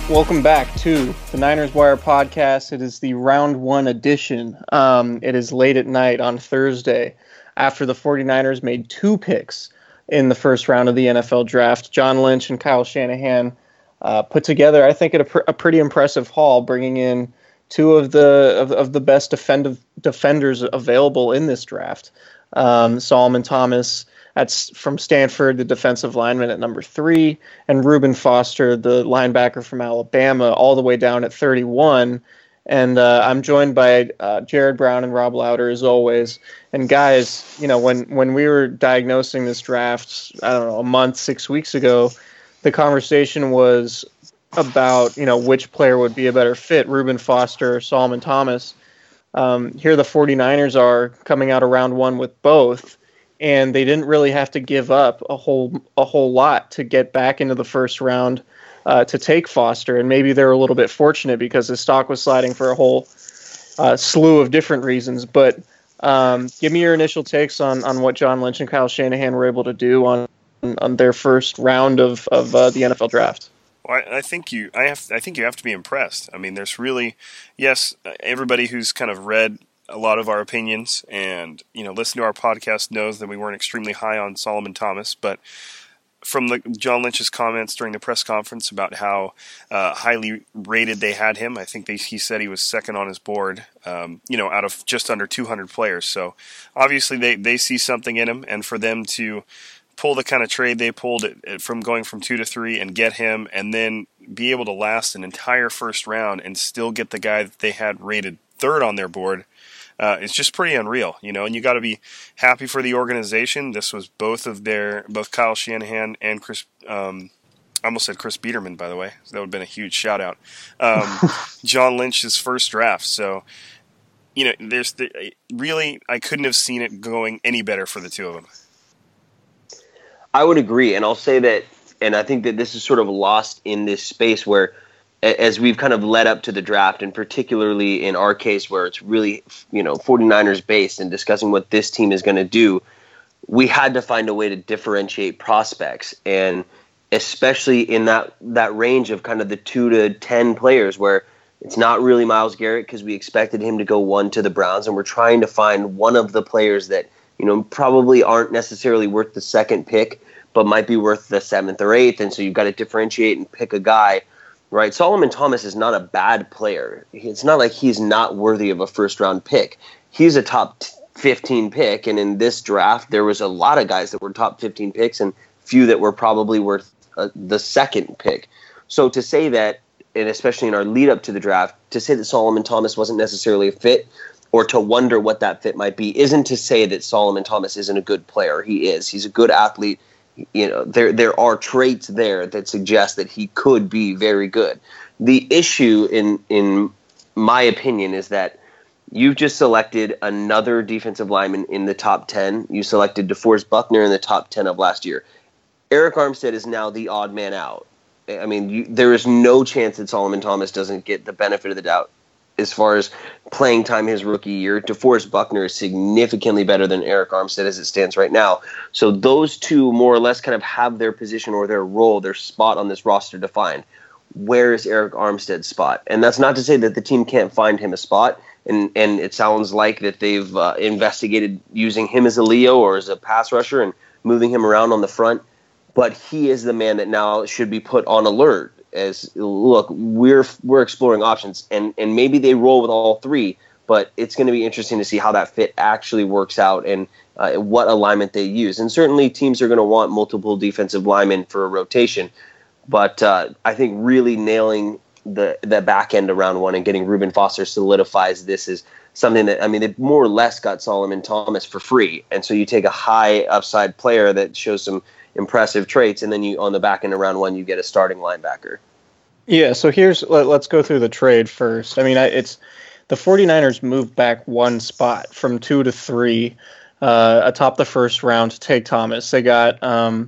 Welcome back to the Niners Wire podcast. It is the round one edition. It is late at night on Thursday after the 49ers made two picks in the first round of the NFL draft. John Lynch and Kyle Shanahan put together, I think, a pretty impressive haul, bringing in two of the best defenders available in this draft. Solomon Thomas from Stanford, the defensive lineman at number 3, and Reuben Foster, the linebacker from Alabama, all the way down at 31. And I'm joined by Jared Brown and Rob Lauder, as always. And guys, when we were diagnosing this draft, I don't know, a month, 6 weeks ago, the conversation was about, which player would be a better fit, Reuben Foster or Solomon Thomas. Here the 49ers are coming out of round one with both, and they didn't really have to give up a whole lot to get back into the first round to take Foster. And maybe they're a little bit fortunate because his stock was sliding for a whole slew of different reasons. But give me your initial takes on what John Lynch and Kyle Shanahan were able to do on their first round of the NFL draft. Well, I think you have to be impressed. I mean, there's really, yes, everybody who's kind of read a lot of our opinions and listen to our podcast knows that we weren't extremely high on Solomon Thomas, but from John Lynch's comments during the press conference about how highly rated they had him, I think he said he was second on his board, out of just under 200 players. So obviously they see something in him, and for them to pull the kind of trade they pulled from going from 2 to 3 and get him, and then be able to last an entire first round and still get the guy that they had rated third on their board, it's just pretty unreal, and you got to be happy for the organization. This was both Kyle Shanahan and Chris, I almost said Chris Biederman, by the way. So that would have been a huge shout out. John Lynch's first draft. So, really, I couldn't have seen it going any better for the two of them. I would agree, and I'll say that, and I think that this is sort of lost in this space where, as we've kind of led up to the draft, and particularly in our case where it's really, 49ers based and discussing what this team is going to do, we had to find a way to differentiate prospects, and especially in that range of kind of the 2 to 10 players where it's not really Myles Garrett because we expected him to go 1 to the Browns, and we're trying to find one of the players that probably aren't necessarily worth the second pick, but might be worth the 7th or 8th, and so you've got to differentiate and pick a guy. Right, Solomon Thomas is not a bad player. It's not like he's not worthy of a first-round pick. He's a top 15 pick, and in this draft, there was a lot of guys that were top 15 picks and few that were probably worth the second pick. So to say that, and especially in our lead-up to the draft, to say that Solomon Thomas wasn't necessarily a fit or to wonder what that fit might be isn't to say that Solomon Thomas isn't a good player. He is. He's a good athlete. There are traits there that suggest that he could be very good. The issue, in my opinion, is that you've just selected another defensive lineman in the top 10. You selected DeForest Buckner in the top 10 of last year. Arik Armstead is now the odd man out. I mean, there is no chance that Solomon Thomas doesn't get the benefit of the doubt as far as playing time his rookie year. DeForest Buckner is significantly better than Arik Armstead as it stands right now. So those two more or less kind of have their position or their role, their spot on this roster defined. Where is Arik Armstead's spot? And that's not to say that the team can't find him a spot. And it sounds like that they've investigated using him as a Leo or as a pass rusher and moving him around on the front. But he is the man that now should be put on alert. As look, we're exploring options, and maybe they roll with all three, but it's going to be interesting to see how that fit actually works out and what alignment they use. And certainly teams are going to want multiple defensive linemen for a rotation, but I think really nailing the back end around one and getting Reuben Foster solidifies this is something that, I mean, they more or less got Solomon Thomas for free, and so you take a high upside player that shows some impressive traits, and then you on the back end of round one you get a starting linebacker. Yeah, so let's go through the trade first. I mean, it's the 49ers moved back one spot from 2 to 3 atop the first round to take Thomas. They got the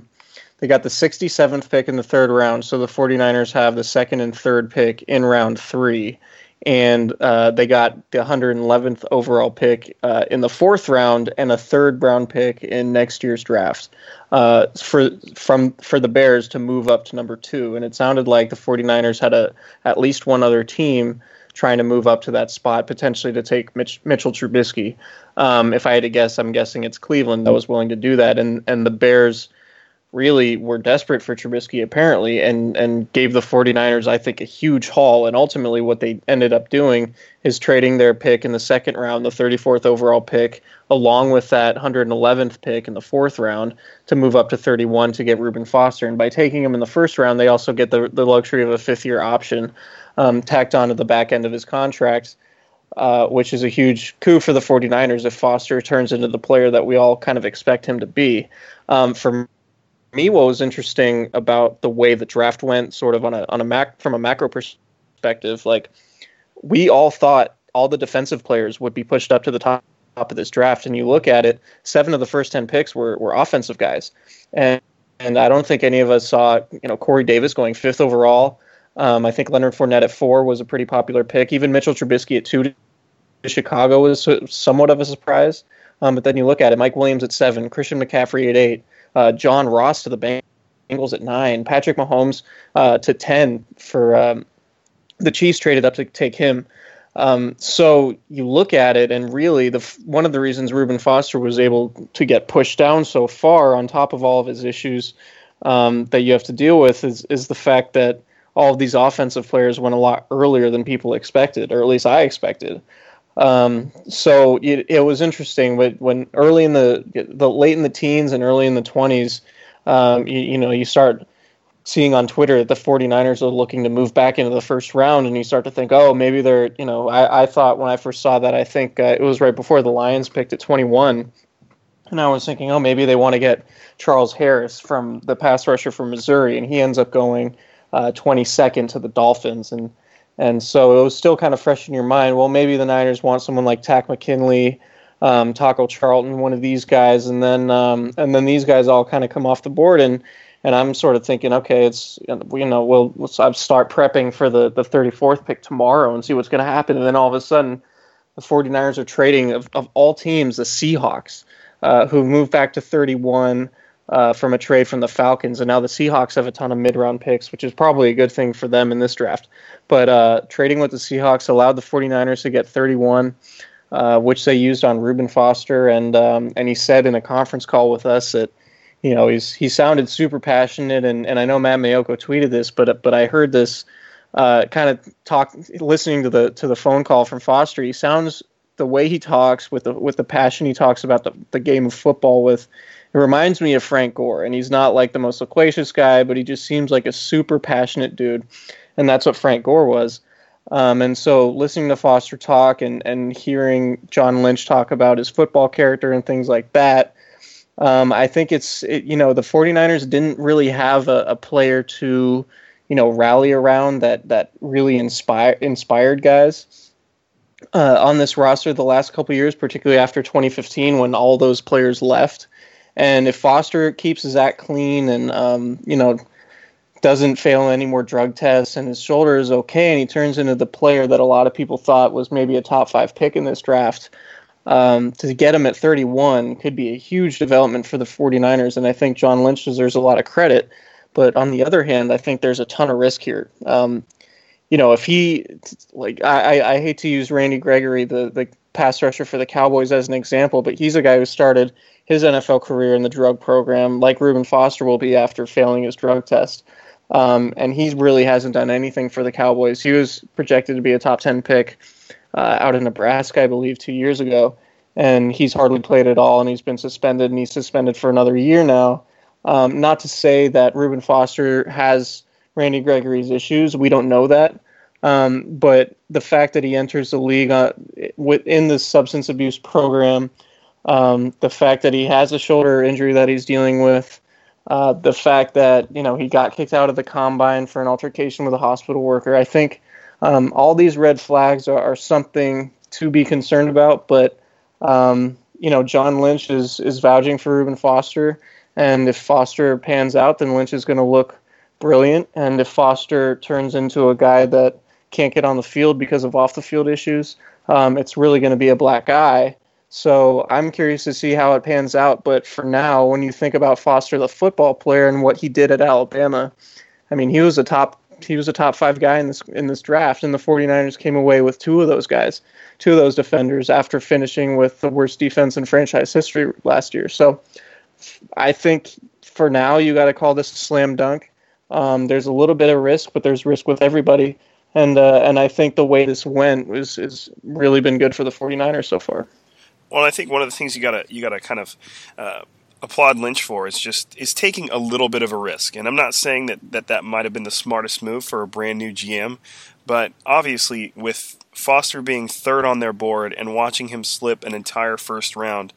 67th pick in the third round, so the 49ers have the second and third pick in round 3. and they got the 111th overall pick in the 4th round and a 3rd round pick in next year's draft for the Bears to move up to number 2. And it sounded like the 49ers had at least one other team trying to move up to that spot, potentially to take Mitchell Trubisky. If I had to guess, I'm guessing it's Cleveland that was willing to do that, and the Bears really were desperate for Trubisky apparently, and gave the 49ers, I think, a huge haul. And ultimately what they ended up doing is trading their pick in the 2nd round, the 34th overall pick, along with that 111th pick in the 4th round to move up to 31 to get Reuben Foster. And by taking him in the 1st round, they also get the luxury of a 5th-year option tacked onto the back end of his contract, which is a huge coup for the 49ers if Foster turns into the player that we all kind of expect him to be. For me, what was interesting about the way the draft went, sort of from a macro perspective, like we all thought all the defensive players would be pushed up to the top of this draft, and you look at it, 7 of the first 10 picks were offensive guys, and I don't think any of us saw Corey Davis going 5th overall. I think Leonard Fournette at 4 was a pretty popular pick. Even Mitchell Trubisky at 2 to Chicago was somewhat of a surprise. But then you look at it, Mike Williams at 7, Christian McCaffrey at 8. John Ross to the Bengals at 9, Patrick Mahomes to 10 for the Chiefs traded up to take him. So you look at it, and really one of the reasons Reuben Foster was able to get pushed down so far, on top of all of his issues that you have to deal with, is the fact that all of these offensive players went a lot earlier than people expected, or at least I expected. So it was interesting, but when early in the late in the teens and early in the 20s, you start seeing on Twitter that the 49ers are looking to move back into the 1st round, and you start to think, oh, maybe they're, I thought when I first saw that, I think it was right before the Lions picked at 21, and I was thinking, oh, maybe they want to get Charles Harris from the pass rusher from Missouri, and he ends up going 22nd to the Dolphins, and so it was still kind of fresh in your mind. Well, maybe the Niners want someone like Takk McKinley, Taco Charlton, one of these guys, and then these guys all kind of come off the board, and I'm sort of thinking, okay, let's start prepping for the 34th pick tomorrow and see what's going to happen. And then all of a sudden, the 49ers are trading of all teams, the Seahawks, who moved back to 31. From a trade from the Falcons, and now the Seahawks have a ton of mid-round picks, which is probably a good thing for them in this draft. But trading with the Seahawks allowed the 49ers to get 31, which they used on Reuben Foster, and he said in a conference call with us that he sounded super passionate, and I know Matt Maiocco tweeted this, but I heard this kind of listening to the phone call from Foster. He sounds, the way he talks with the passion he talks about the game of football with. It reminds me of Frank Gore, and he's not like the most loquacious guy, but he just seems like a super passionate dude, and that's what Frank Gore was. And so listening to Foster talk and hearing John Lynch talk about his football character and things like that, I think the 49ers didn't really have a player to, rally around that really inspired guys on this roster the last couple of years, particularly after 2015 when all those players left. And if Foster keeps his act clean and, doesn't fail any more drug tests and his shoulder is okay and he turns into the player that a lot of people thought was maybe a top 5 pick in this draft, to get him at 31 could be a huge development for the 49ers. And I think John Lynch deserves a lot of credit. But on the other hand, I think there's a ton of risk here. If he, I hate to use Randy Gregory, the pass rusher for the Cowboys, as an example, but he's a guy who started his NFL career in the drug program, like Reuben Foster will be after failing his drug test. And he really hasn't done anything for the Cowboys. He was projected to be a top 10 pick out of Nebraska, I believe, 2 years ago. And he's hardly played at all, and he's been suspended, and he's suspended for another year now. Not to say that Reuben Foster has Randy Gregory's issues. We don't know that. But the fact that he enters the league within the substance abuse program, the fact that he has a shoulder injury that he's dealing with, the fact that he got kicked out of the combine for an altercation with a hospital worker, I think all these red flags are something to be concerned about. But John Lynch is vouching for Reuben Foster, and if Foster pans out, then Lynch is going to look brilliant. And if Foster turns into a guy that can't get on the field because of off the field issues, it's really going to be a black eye. So I'm curious to see how it pans out. But for now, when you think about Foster, the football player, and what he did at Alabama, I mean, he was a top 5 guy in this draft, and the 49ers came away with two of those defenders after finishing with the worst defense in franchise history last year. So I think for now you got to call this a slam dunk. There's a little bit of risk, but there's risk with everybody. And I think the way this went is really been good for the 49ers so far. Well, I think one of the things you gotta kind of applaud Lynch for is taking a little bit of a risk. And I'm not saying that might have been the smartest move for a brand new GM, but obviously with Foster being third on their board and watching him slip an entire first round,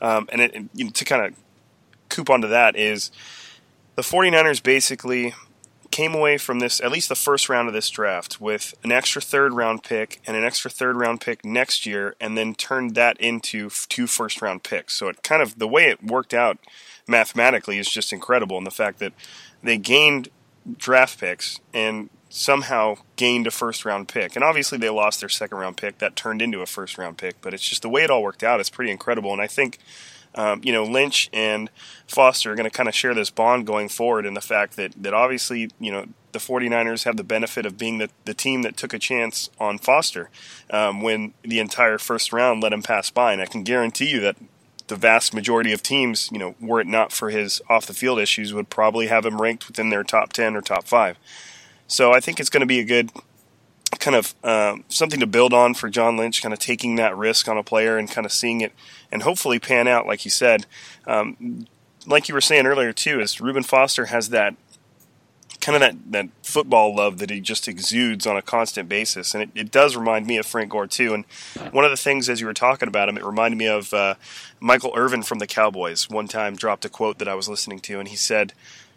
to kind of coop onto that is the 49ers basically came away from this, at least the first round of this draft, with an extra third-round pick and an extra third-round pick next year, and then turned that into 2 first-round picks. So it kind of, the way it worked out mathematically is just incredible, and the fact that they gained draft picks and somehow gained a first-round pick. And obviously they lost their second-round pick. That turned into a first-round pick, but it's just the way it all worked out is pretty incredible, and I think Lynch and Foster are going to kind of share this bond going forward, in the fact that obviously, the 49ers have the benefit of being the team that took a chance on Foster when the entire first round let him pass by. And I can guarantee you that the vast majority of teams, were it not for his off-the-field issues, would probably have him ranked within their top 10 or top 5. So I think it's going to be a good kind of something to build on for John Lynch, kind of taking that risk on a player and kind of seeing it and hopefully pan out, like you said. Like you were saying earlier, too, is Reuben Foster has that kind of that football love that he just exudes on a constant basis. And it does remind me of Frank Gore, too. And one of the things, as you were talking about him, it reminded me of Michael Irvin from the Cowboys. One time dropped a quote that I was listening to, and he said,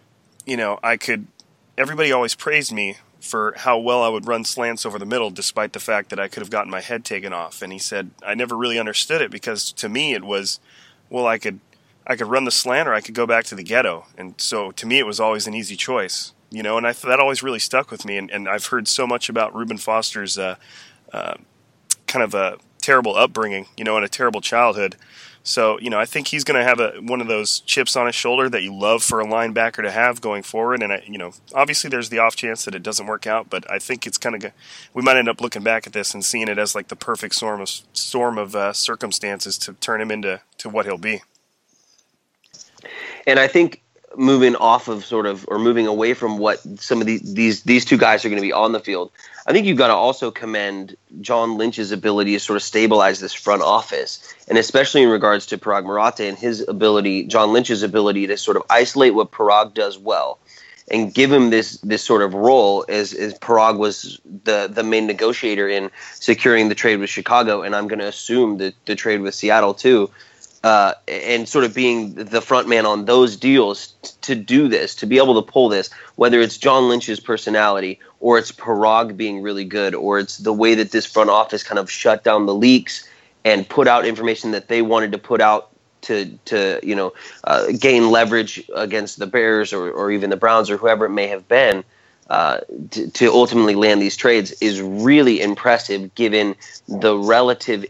everybody always praised me for how well I would run slants over the middle, despite the fact that I could have gotten my head taken off. And he said, I never really understood it, because to me it was, well, I could run the slant or I could go back to the ghetto. And so to me it was always an easy choice, and that always really stuck with me. And I've heard so much about Reuben Foster's kind of a terrible upbringing, and a terrible childhood. So, I think he's going to have one of those chips on his shoulder that you love for a linebacker to have going forward. And, obviously there's the off chance that it doesn't work out, but I think it's kind of we might end up looking back at this and seeing it as like the perfect storm of circumstances to turn him into what he'll be. And I think moving away from what some of these two guys are going to be on the field, I think you've got to also commend John Lynch's ability to sort of stabilize this front office, and especially in regards to Parag Marathe and John Lynch's ability to sort of isolate what Parag does well and give him this sort of role as Parag was the main negotiator in securing the trade with Chicago, and I'm going to assume the trade with Seattle too. And sort of being the front man on those deals to do this, to be able to pull this, whether it's John Lynch's personality or it's Parag being really good, or it's the way that this front office kind of shut down the leaks and put out information that they wanted to put out to gain leverage against the Bears or even the Browns or whoever it may have been, to ultimately land these trades is really impressive, given the relative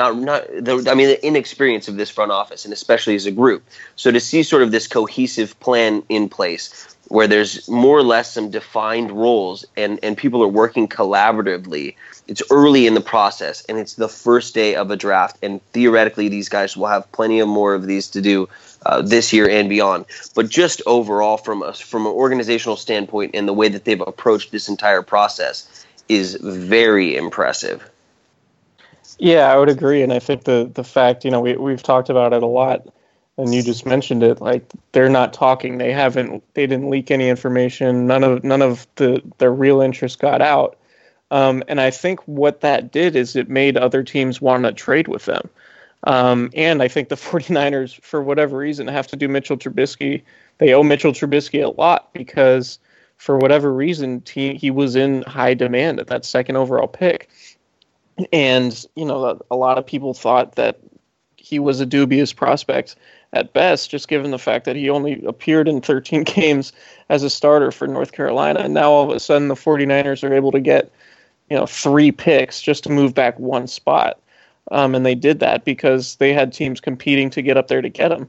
the inexperience of this front office, and especially as a group. So to see sort of this cohesive plan in place where there's more or less some defined roles and people are working collaboratively, it's early in the process and it's the first day of a draft, and theoretically these guys will have plenty of more of these to do this year and beyond. But just overall from an organizational standpoint and the way that they've approached this entire process is very impressive. Yeah, I would agree, and I think the fact, we've talked about it a lot, and you just mentioned it, like they're not talking. They didn't leak any information. None of their real interest got out, and I think what that did is it made other teams want to trade with them, and I think the 49ers, for whatever reason, have to do Mitchell Trubisky. They owe Mitchell Trubisky a lot because for whatever reason he was in high demand at that second overall pick. And, a lot of people thought that he was a dubious prospect at best, just given the fact that he only appeared in 13 games as a starter for North Carolina. And now all of a sudden the 49ers are able to get 3 picks just to move back one spot. And they did that because they had teams competing to get up there to get him.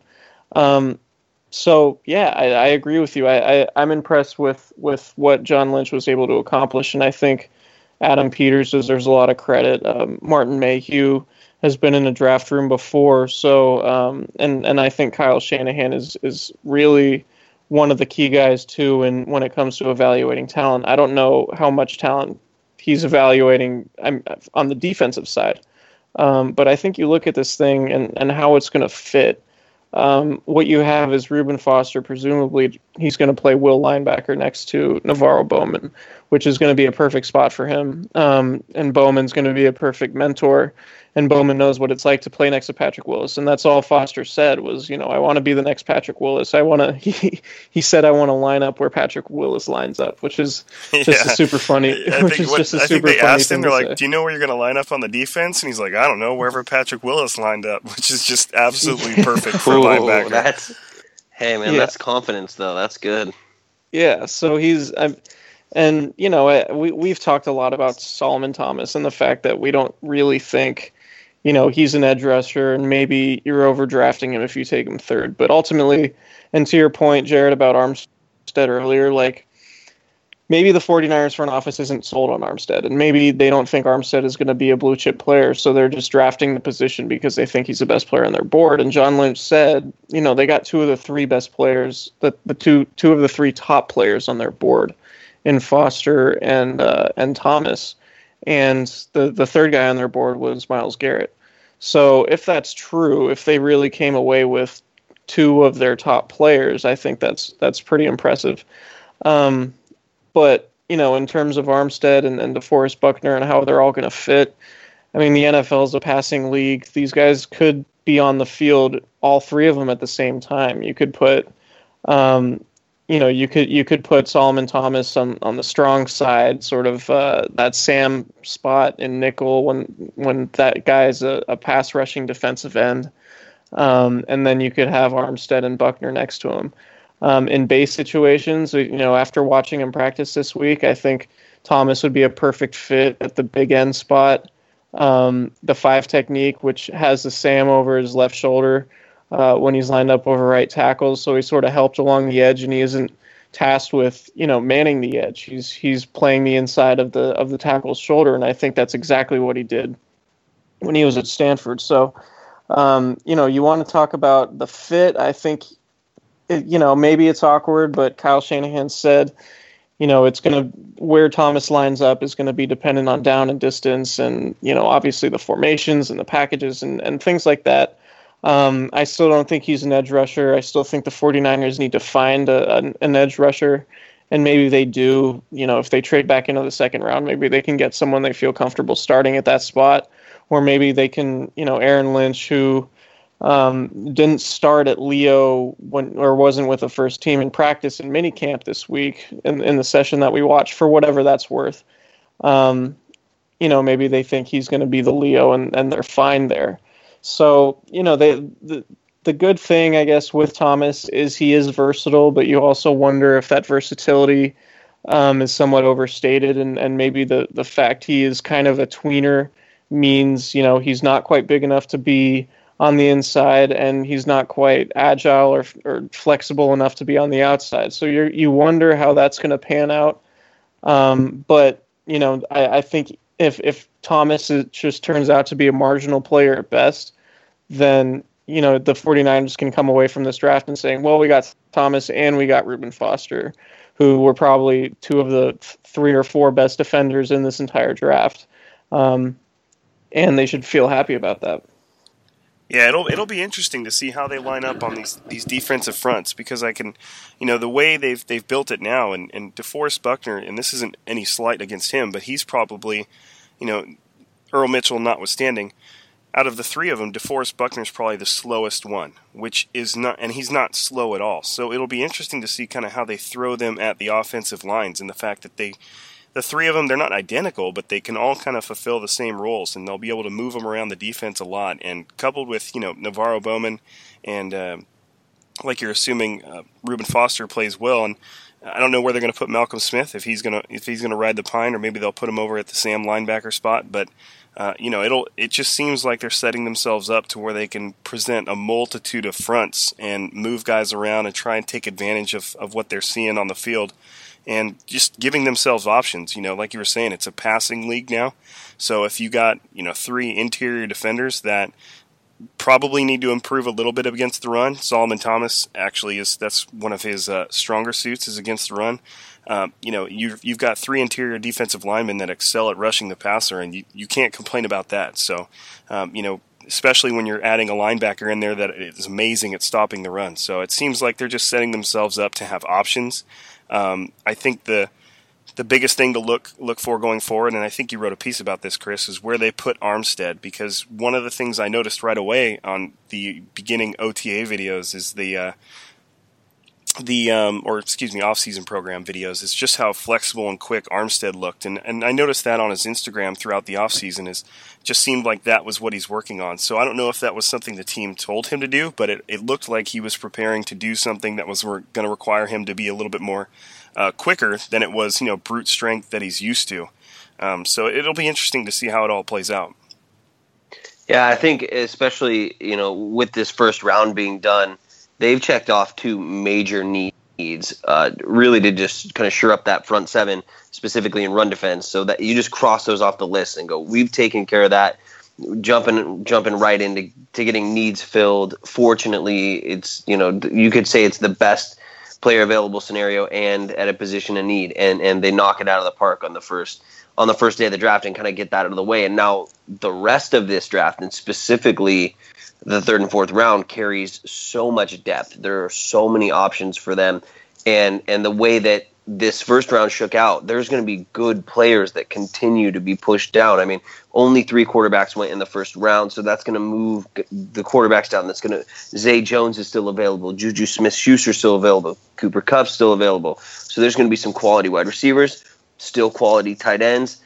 So yeah, I agree with you. I'm impressed with what John Lynch was able to accomplish, and I think Adam Peters deserves a lot of credit. Martin Mayhew has been in a draft room before, so and I think Kyle Shanahan is really one of the key guys too. And when it comes to evaluating talent, I don't know how much talent he's evaluating on the defensive side, but I think you look at this thing and how it's going to fit. What you have is Reuben Foster. Presumably, he's going to play will linebacker next to Navarro Bowman, which is going to be a perfect spot for him. And Bowman's going to be a perfect mentor. And Bowman knows what it's like to play next to Patrick Willis. And that's all Foster said was, I want to be the next Patrick Willis. He said, I want to line up where Patrick Willis lines up, which is just a super funny. I think they asked him, they're like, do you know where you're going to line up on the defense? And he's like, I don't know, wherever Patrick Willis lined up, which is just absolutely perfect for a linebacker. That's confidence, though. That's good. Yeah, so we've talked a lot about Solomon Thomas and the fact that we don't really think, he's an edge rusher, and maybe you're overdrafting him if you take him third. But ultimately, and to your point, Jared, about Armstead earlier, maybe the 49ers front office isn't sold on Armstead, and maybe they don't think Armstead is going to be a blue chip player, so they're just drafting the position because they think he's the best player on their board. And John Lynch said, they got 2 of the 3 best players, the two of the 3 top players on their board, in Foster and Thomas, and the third guy on their board was Myles Garrett. So if that's true, if they really came away with 2 of their top players, I think that's pretty impressive. But in terms of Armstead and DeForest Buckner and how they're all going to fit, I mean, the NFL is a passing league. These guys could be on the field, all 3 of them at the same time. You could put you could put Solomon Thomas on the strong side, sort of that Sam spot in nickel when that guy's a pass rushing defensive end, and then you could have Armstead and Buckner next to him. In base situations, after watching him practice this week, I think Thomas would be a perfect fit at the big end spot. The 5 technique, which has the Sam over his left shoulder, when he's lined up over right tackles, so he's sort of helped along the edge, and he isn't tasked with manning the edge. He's playing the inside of the tackle's shoulder, and I think that's exactly what he did when he was at Stanford. So, you want to talk about the fit. I think, maybe it's awkward, but Kyle Shanahan said, it's going to where Thomas lines up is going to be dependent on down and distance, and obviously the formations and the packages and things like that. I still don't think he's an edge rusher. I still think the 49ers need to find an edge rusher, and maybe they do. If they trade back into the second round, maybe they can get someone they feel comfortable starting at that spot, or maybe they can, Aaron Lynch, who didn't start at Leo wasn't with the first team in practice in minicamp this week in the session that we watched, for whatever that's worth. Maybe they think he's going to be the Leo, and they're fine there. So, the good thing, I guess, with Thomas is he is versatile, but you also wonder if that versatility is somewhat overstated, and maybe the fact he is kind of a tweener means, he's not quite big enough to be on the inside, and he's not quite agile or flexible enough to be on the outside. So you wonder how that's going to pan out. But, I think if Thomas just turns out to be a marginal player at best, then, the 49ers can come away from this draft and saying, well, we got Thomas and we got Reuben Foster, who were probably 2 of the 3 or 4 best defenders in this entire draft. And they should feel happy about that. Yeah, it'll be interesting to see how they line up on these defensive fronts, because I can, the way they've built it now, and DeForest Buckner, and this isn't any slight against him, but he's probably, Earl Mitchell notwithstanding, out of the 3 of them, DeForest Buckner's probably the slowest one, which is not, and he's not slow at all. So it'll be interesting to see kind of how they throw them at the offensive lines, and the fact that the 3 of them, they're not identical, but they can all kind of fulfill the same roles, and they'll be able to move them around the defense a lot. And coupled with, Navarro Bowman and, like you're assuming, Reuben Foster plays well. And I don't know where they're going to put Malcolm Smith, if he's going to ride the pine, or maybe they'll put him over at the Sam linebacker spot. But it just seems like they're setting themselves up to where they can present a multitude of fronts and move guys around and try and take advantage of what they're seeing on the field, and just giving themselves options. Like you were saying, it's a passing league now. So if you got 3 interior defenders that probably need to improve a little bit against the run. Solomon Thomas actually that's one of his stronger suits, is against the run. You've got 3 interior defensive linemen that excel at rushing the passer, and you can't complain about that. So, especially when you're adding a linebacker in there that is amazing at stopping the run. So it seems like they're just setting themselves up to have options. I think the biggest thing to look for going forward, and I think you wrote a piece about this, Chris, is where they put Armstead, because one of the things I noticed right away on the beginning OTA videos is off-season program videos, is just how flexible and quick Armstead looked. And I noticed that on his Instagram throughout the off-season. Just seemed like that was what he's working on. So I don't know if that was something the team told him to do, but it looked like he was preparing to do something that was going to require him to be a little bit more quicker than it was, brute strength that he's used to. So it'll be interesting to see how it all plays out. Yeah, I think especially, with this first round being done, they've checked off 2 major needs, really to just kind of shore up that front 7, specifically in run defense, so that you just cross those off the list and go, we've taken care of that, jumping right into getting needs filled. Fortunately, it's, you could say it's the best player available scenario and at a position of need, and they knock it out of the park on the first day of the draft and kind of get that out of the way. And now the rest of this draft, and specifically the 3rd and 4th round, carries so much depth. There are so many options for them, and the way that this first round shook out, there's going to be good players that continue to be pushed down. I mean, only 3 quarterbacks went in the first round, so that's going to move the quarterbacks down. Zay Jones is still available. Juju Smith-Schuster still available. Cooper Kupp's still available. So there's going to be some quality wide receivers, still quality tight ends.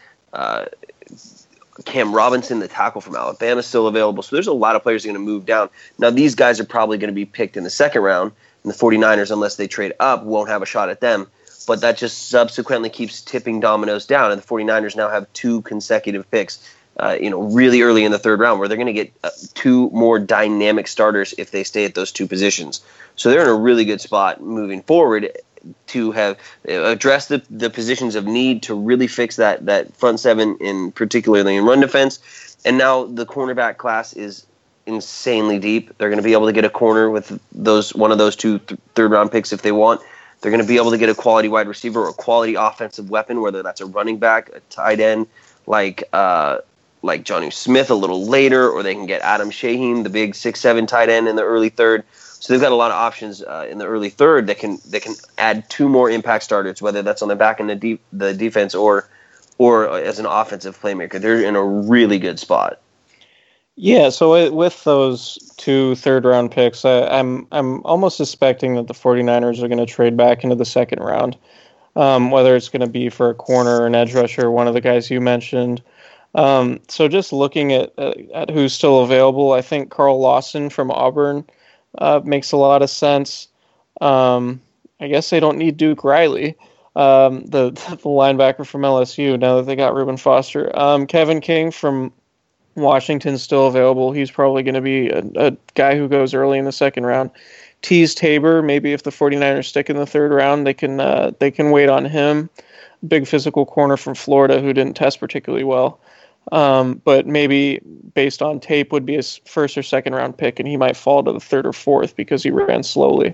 Cam Robinson, the tackle from Alabama, is still available. So there's a lot of players that are going to move down. Now, these guys are probably going to be picked in the 2nd round, and the 49ers, unless they trade up, won't have a shot at them. But that just subsequently keeps tipping dominoes down, and the 49ers now have 2 consecutive picks, really early in the 3rd round, where they're going to get 2 more dynamic starters if they stay at those 2 positions. So they're in a really good spot moving forward to have addressed the positions of need to really fix that front 7, particularly in run defense. And now the cornerback class is insanely deep. They're going to be able to get a corner with one of those 2 third round picks if they want. They're going to be able to get a quality wide receiver or a quality offensive weapon, whether that's a running back, a tight end like Jonnu Smith a little later, or they can get Adam Shaheen, the big 6'7" tight end, in the early 3rd. So they've got a lot of options in the early 3rd that can add 2 more impact starters, whether that's on the back end of the defense or as an offensive playmaker. They're in a really good spot. Yeah, so with those 2 third-round picks, I'm almost suspecting that the 49ers are going to trade back into the 2nd round, whether it's going to be for a corner or an edge rusher, one of the guys you mentioned. So just looking at who's still available, I think Carl Lawson from Auburn makes a lot of sense. I guess they don't need Duke Riley, the linebacker from LSU, now that they got Reuben Foster. Kevin King from Washington's still available. He's probably going to be a guy who goes early in the 2nd round. Tease Tabor, maybe if the 49ers stick in the 3rd round, they can wait on him. Big physical corner from Florida who didn't test particularly well. But maybe based on tape would be his 1st or 2nd round pick, and he might fall to the 3rd or 4th because he ran slowly.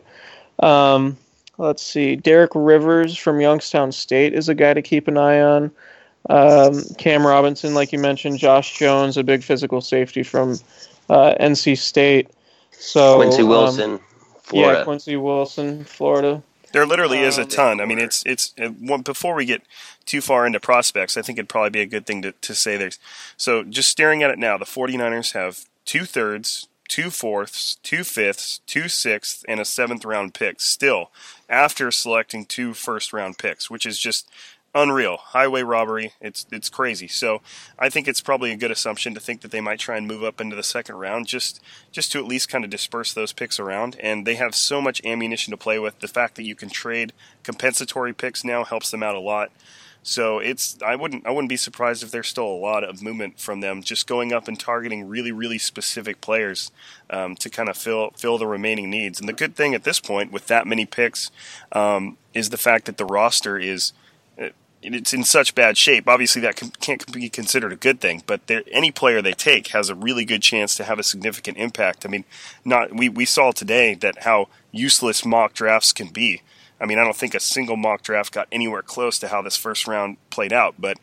Let's see. Derek Rivers from Youngstown State is a guy to keep an eye on. Cam Robinson, like you mentioned, Josh Jones, a big physical safety from NC State. So Quincy Wilson, Florida. Yeah, Quincy Wilson, Florida. There literally is a ton. I mean, it's before we get too far into prospects, I think it'd probably be a good thing to say this. So just staring at it now, the 49ers have 2 thirds, 2 fourths, 2 fifths, 2 sixths, and a 7th round pick still after selecting 2 first round picks, which is just unreal. Highway robbery. It's crazy. So I think it's probably a good assumption to think that they might try and move up into the second round just to at least kind of disperse those picks around. And they have so much ammunition to play with. The fact that you can trade compensatory picks now helps them out a lot. So I wouldn't be surprised if there's still a lot of movement from them just going up and targeting really, really specific players to kind of fill the remaining needs. And the good thing at this point with that many picks is the fact that the roster is it's in such bad shape. Obviously, that can't be considered a good thing, but any player they take has a really good chance to have a significant impact. I mean, we saw today that how useless mock drafts can be. I mean, I don't think a single mock draft got anywhere close to how this first round played out. But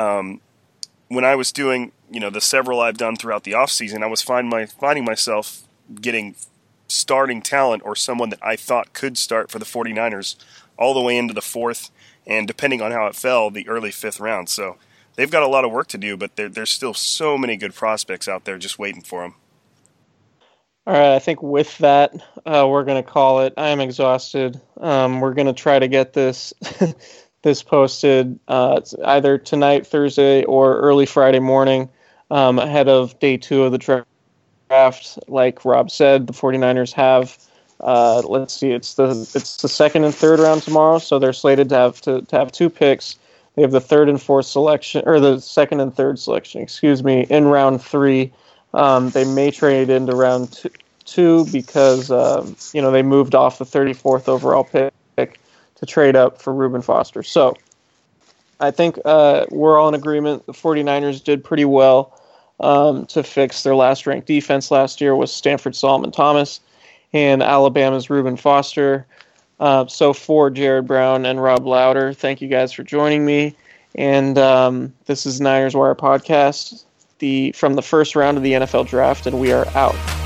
when I was doing, the several I've done throughout the offseason, I was finding myself getting starting talent or someone that I thought could start for the 49ers all the way into the fourth, and depending on how it fell, the early fifth round. So they've got a lot of work to do, but there's still so many good prospects out there just waiting for them. All right, I think with that, we're going to call it. I am exhausted. We're going to try to get this this posted either tonight, Thursday, or early Friday morning ahead of day 2 of the draft. Like Rob said, the 49ers have, let's see, it's the second and third round tomorrow, so they're slated to have 2 picks. They have the third and fourth selection, or the second and third selection, in round 3. They may trade into round 2 because they moved off the 34th overall pick to trade up for Reuben Foster. So I think we're all in agreement. The 49ers did pretty well to fix their last ranked defense last year with Stanford's Solomon Thomas and Alabama's Reuben Foster. So for Jared Brown and Rob Lauder, thank you guys for joining me. And this is Niners Wire Podcast. From the first round of the NFL Draft, and we are out.